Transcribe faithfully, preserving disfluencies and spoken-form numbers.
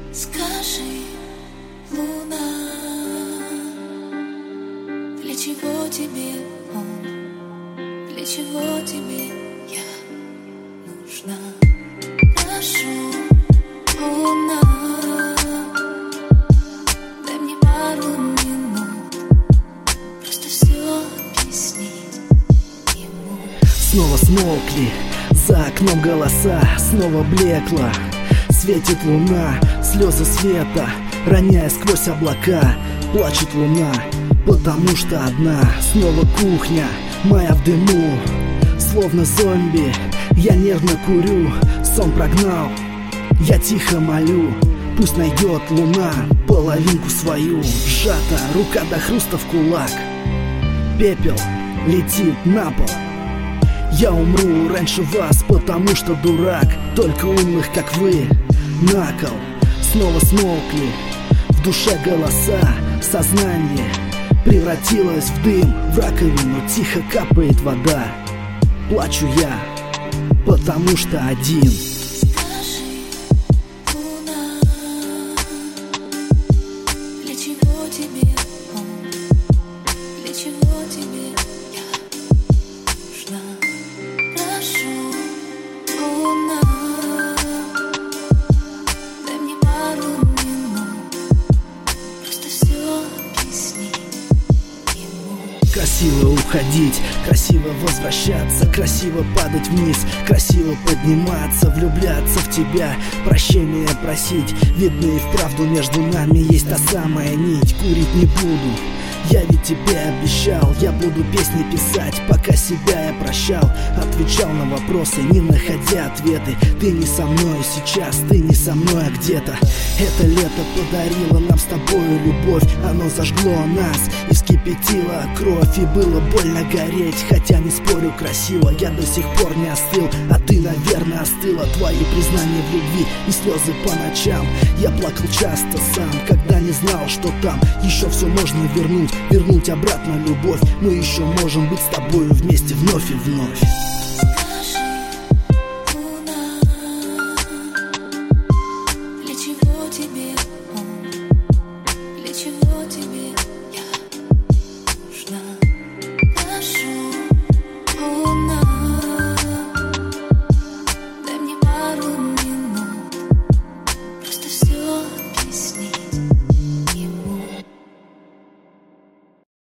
Скажи, луна, для чего тебе он, для чего тебе я нужна? Прошу, луна, дай мне пару минут, просто все объяснить ему. Снова смолкли, за окном голоса, снова блекла. Светит луна, слезы света, роняя сквозь облака. Плачет луна, потому что одна. Снова кухня, моя в дыму. Словно зомби, я нервно курю. Сон прогнал, я тихо молю. Пусть найдет луна половинку свою. Сжата рука до хруста в кулак. Пепел летит на пол. Я умру раньше вас, потому что дурак. Только умных, как вы, на кол. Снова смолкли, в душе голоса. Сознание превратилось в дым. В раковину тихо капает вода. Плачу я, потому что один. Скажи, луна, для чего тебе он, для чего тебе я нужна? Прошу, луна, дай мне пару минут, просто все объяснить ему. Красиво уходить, красиво возвращаться, красиво падать вниз, красиво подниматься, влюбляться в тебя, прощения просить. Видно и вправду между нами есть та самая нить. Курить не буду, я ведь тебе обещал. Я буду песни писать, пока себя я прощал. Отвечал на вопросы, не находя ответы. Ты не со мной сейчас, ты не со мной, а где-то. Это лето подарило нам с тобою любовь. Оно зажгло нас и вскипятило кровь. И было больно гореть, хотя не спорю, красиво. Я до сих пор не остыл, а ты, наверное, остыла. Твои признания в любви и слезы по ночам. Я плакал часто сам, когда не знал, что там еще все можно вернуть. Вернуть обратно любовь. Мы еще можем быть с тобою вместе вновь и вновь.